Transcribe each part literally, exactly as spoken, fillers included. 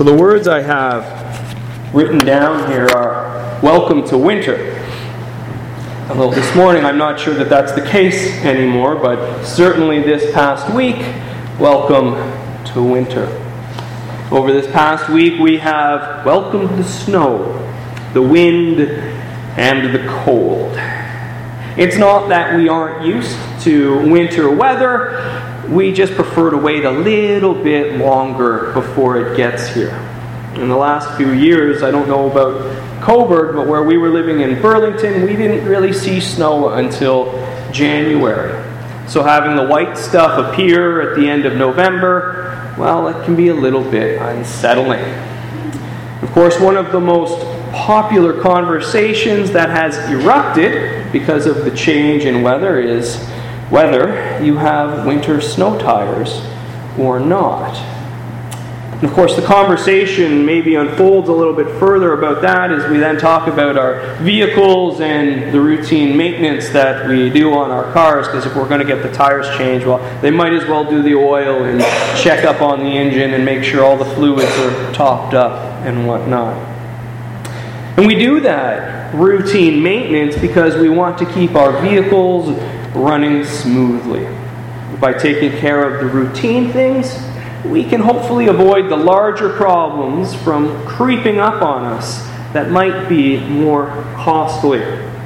So the words I have written down here are, welcome to winter. Although this morning I'm not sure that that's the case anymore, but certainly this past week, welcome to winter. Over this past week we have welcomed the snow, the wind, and the cold. It's not that we aren't used to winter weather, we just prefer to wait a little bit longer before it gets here. In the last few years, I don't know about Coburg, but where we were living in Burlington, we didn't really see snow until January. So having the white stuff appear at the end of November, well, it can be a little bit unsettling. Of course, one of the most popular conversations that has erupted because of the change in weather is whether you have winter snow tires or not. And of course, the conversation maybe unfolds a little bit further about that as we then talk about our vehicles and the routine maintenance that we do on our cars, because if we're going to get the tires changed, well, they might as well do the oil and check up on the engine and make sure all the fluids are topped up and whatnot. And we do that routine maintenance because we want to keep our vehicles running smoothly. By taking care of the routine things, we can hopefully avoid the larger problems from creeping up on us that might be more costly.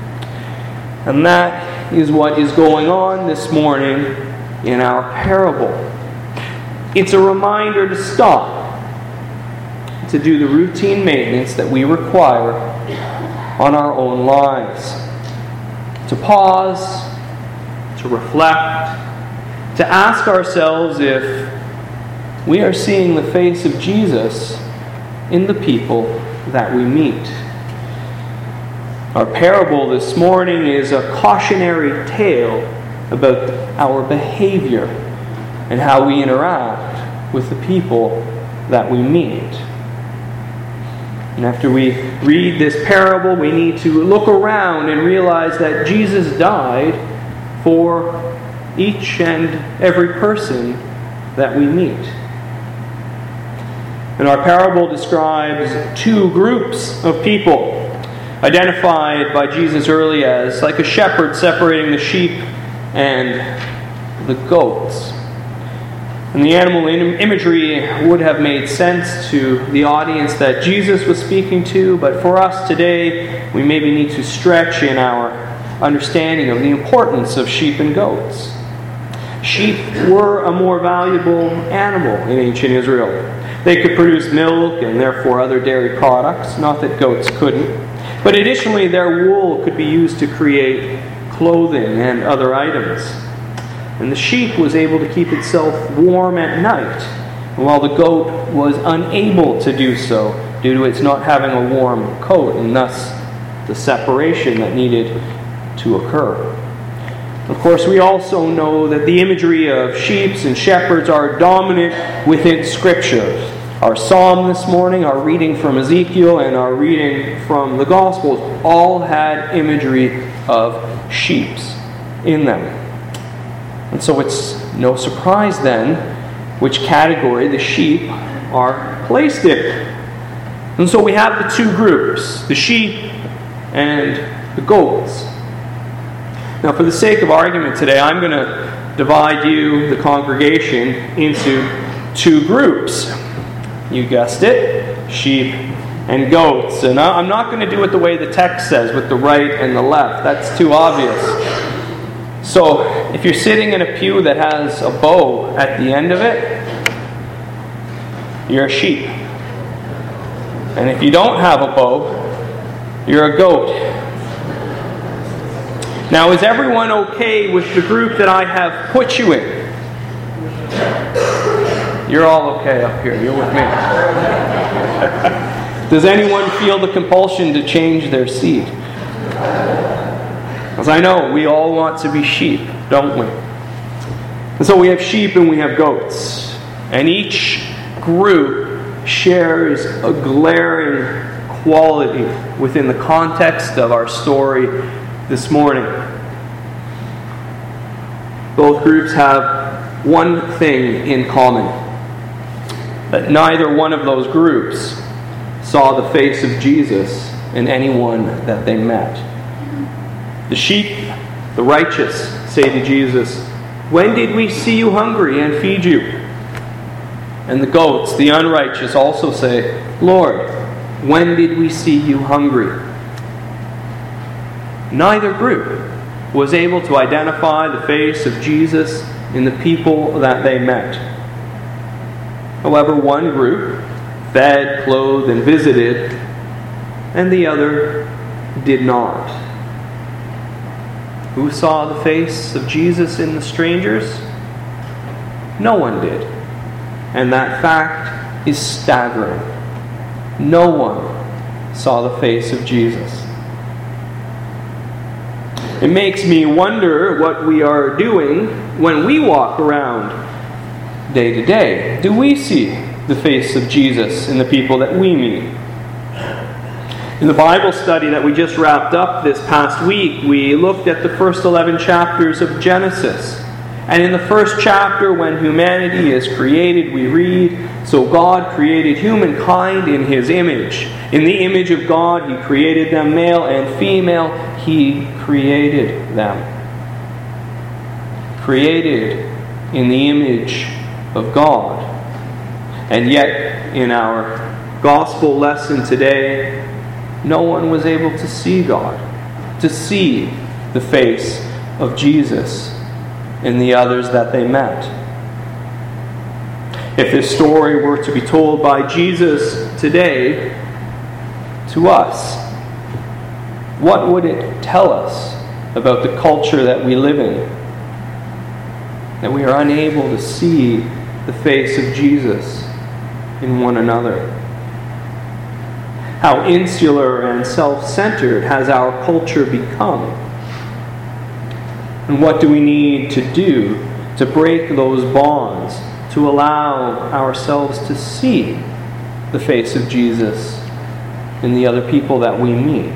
And that is what is going on this morning in our parable. It's a reminder to stop, to do the routine maintenance that we require on our own lives, to pause, to reflect, to ask ourselves if we are seeing the face of Jesus in the people that we meet. Our parable this morning is a cautionary tale about our behavior and how we interact with the people that we meet. And after we read this parable, we need to look around and realize that Jesus died for each and every person that we meet. And our parable describes two groups of people, identified by Jesus early as like a shepherd separating the sheep and the goats. And the animal imagery would have made sense to the audience that Jesus was speaking to, but for us today, we maybe need to stretch in our understanding of the importance of sheep and goats. Sheep were a more valuable animal in ancient Israel. They could produce milk and therefore other dairy products, not that goats couldn't. But additionally, their wool could be used to create clothing and other items. And the sheep was able to keep itself warm at night, while the goat was unable to do so due to its not having a warm coat, and thus the separation that needed to occur. Of course, we also know that the imagery of sheep and shepherds are dominant within Scripture. Our psalm this morning, our reading from Ezekiel, and our reading from the Gospels all had imagery of sheep in them. And so it's no surprise then which category the sheep are placed in. And so we have the two groups, the sheep and the goats. Now, for the sake of argument today, I'm going to divide you, the congregation, into two groups. You guessed it, sheep and goats. And I'm not going to do it the way the text says, with the right and the left. That's too obvious. So, if you're sitting in a pew that has a bow at the end of it, you're a sheep. And if you don't have a bow, you're a goat. Now, is everyone okay with the group that I have put you in? You're all okay up here. You're with me. Does anyone feel the compulsion to change their seat? As I know, we all want to be sheep, don't we? And so we have sheep and we have goats. And each group shares a glaring quality within the context of our story this morning. Both groups have one thing in common. that neither one of those groups saw the face of Jesus in anyone that they met. The sheep, the righteous, say to Jesus, "When did we see you hungry and feed you?" And the goats, the unrighteous, also say, "Lord, when did we see you hungry?" Neither group was able to identify the face of Jesus in the people that they met. However, one group fed, clothed, and visited, and the other did not. Who saw the face of Jesus in the strangers? No one did. And that fact is staggering. No one saw the face of Jesus. It makes me wonder what we are doing when we walk around day to day. Do we see the face of Jesus in the people that we meet? In the Bible study that we just wrapped up this past week, we looked at the first eleven chapters of Genesis. And in the first chapter, when humanity is created, we read, "So God created humankind in His image. In the image of God He created them, male and female, He created them." Created in the image of God. And yet, in our gospel lesson today, no one was able to see God, to see the face of Jesus in the others that they met. If this story were to be told by Jesus today to us, what would it tell us about the culture that we live in? That we are unable to see the face of Jesus in one another. How insular and self-centered has our culture become? And what do we need to do to break those bonds, to allow ourselves to see the face of Jesus in the other people that we meet?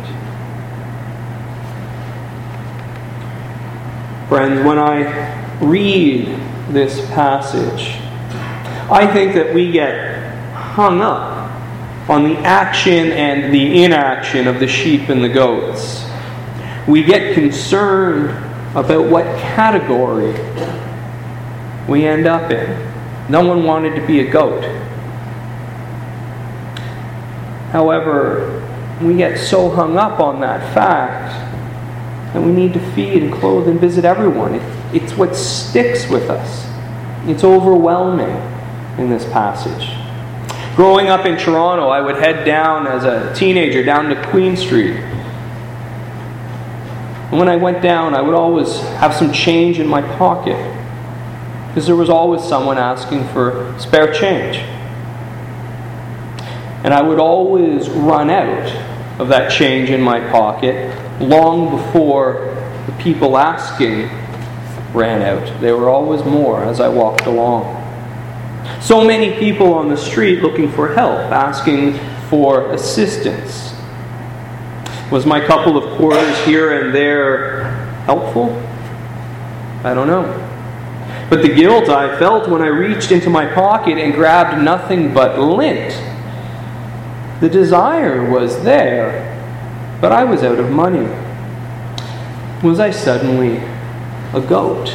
Friends, when I read this passage, I think that we get hung up on the action and the inaction of the sheep and the goats. We get concerned about what category we end up in. No one wanted to be a goat. However, we get so hung up on that fact that we need to feed and clothe and visit everyone. It, it's what sticks with us. It's overwhelming in this passage. Growing up in Toronto, I would head down as a teenager down to Queen Street. And when I went down, I would always have some change in my pocket, because there was always someone asking for spare change. And I would always run out of that change in my pocket long before the people asking ran out. There were always more as I walked along. So many people on the street looking for help, asking for assistance. Was my couple of quarters here and there helpful? I don't know. But the guilt I felt when I reached into my pocket and grabbed nothing but lint. The desire was there, but I was out of money. Was I suddenly a goat?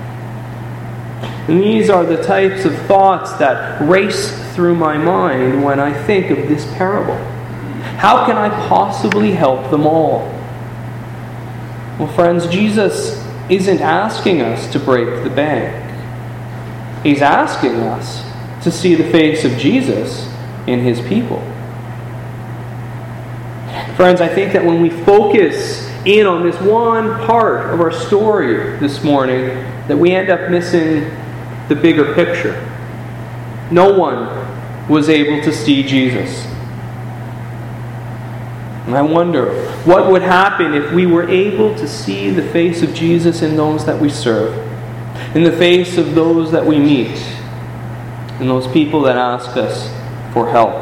And these are the types of thoughts that race through my mind when I think of this parable. How can I possibly help them all? Well, friends, Jesus isn't asking us to break the bank. He's asking us to see the face of Jesus in His people. Friends, I think that when we focus in on this one part of our story this morning, that we end up missing the bigger picture. No one was able to see Jesus. And I wonder, what would happen if we were able to see the face of Jesus in those that we serve, in the face of those that we meet, in those people that ask us for help?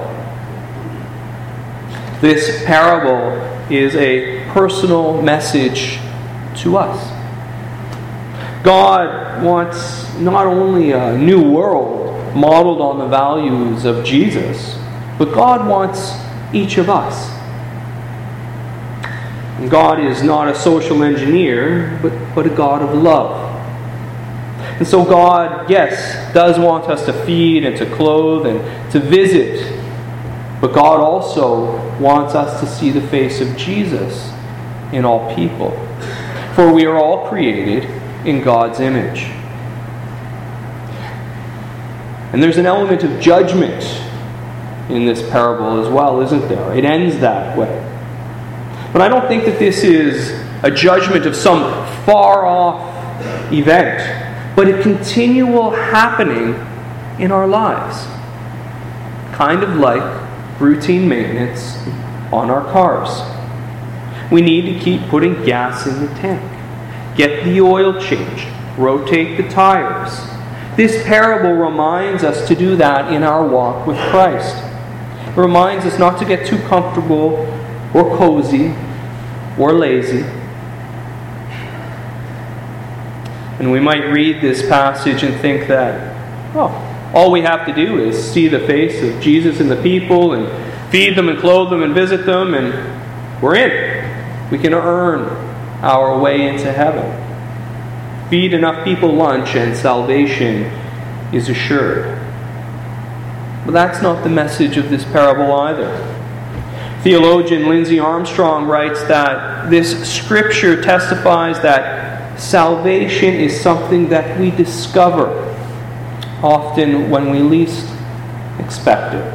This parable is a personal message to us. God wants not only a new world modeled on the values of Jesus, but God wants each of us. And God is not a social engineer, but, but a God of love. And so God, yes, does want us to feed and to clothe and to visit, but God also wants us to see the face of Jesus in all people. For we are all created in God's image. And there's an element of judgment in this parable as well, isn't there? It ends that way. But I don't think that this is a judgment of some far-off event, but a continual happening in our lives. Kind of like routine maintenance on our cars. We need to keep putting gas in the tank, get the oil changed, rotate the tires. This parable reminds us to do that in our walk with Christ. It reminds us not to get too comfortable or cozy or lazy. And we might read this passage and think that, oh, all we have to do is see the face of Jesus and the people and feed them and clothe them and visit them, and we're in. We can earn our way into heaven. Feed enough people lunch and salvation is assured. But that's not the message of this parable either. Theologian Lindsay Armstrong writes that this scripture testifies that salvation is something that we discover often when we least expect it.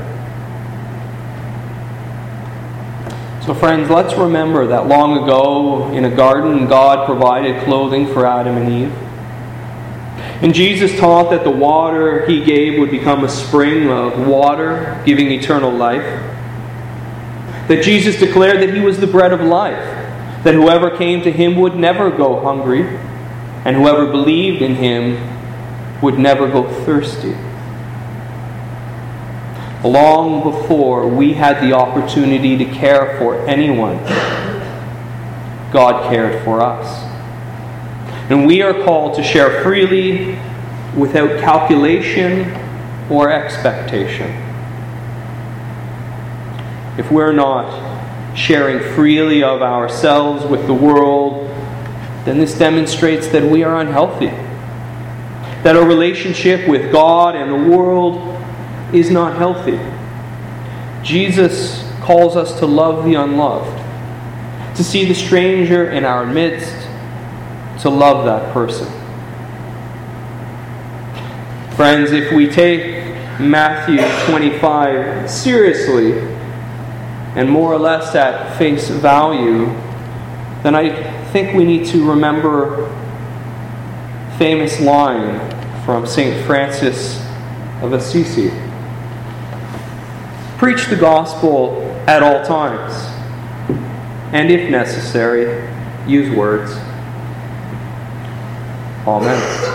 So friends, let's remember that long ago in a garden, God provided clothing for Adam and Eve. And Jesus taught that the water He gave would become a spring of water, giving eternal life. That Jesus declared that He was the bread of life, that whoever came to Him would never go hungry, and whoever believed in Him would never go thirsty. Long before we had the opportunity to care for anyone, God cared for us. And we are called to share freely, without calculation or expectation. If we're not sharing freely of ourselves with the world, then this demonstrates that we are unhealthy. That our relationship with God and the world is not healthy. Jesus calls us to love the unloved, to see the stranger in our midst, to love that person. Friends, if we take Matthew twenty-five seriously and more or less at face value, then I think we need to remember a famous line from Saint Francis of Assisi. Preach the gospel at all times, and if necessary, use words. Amen.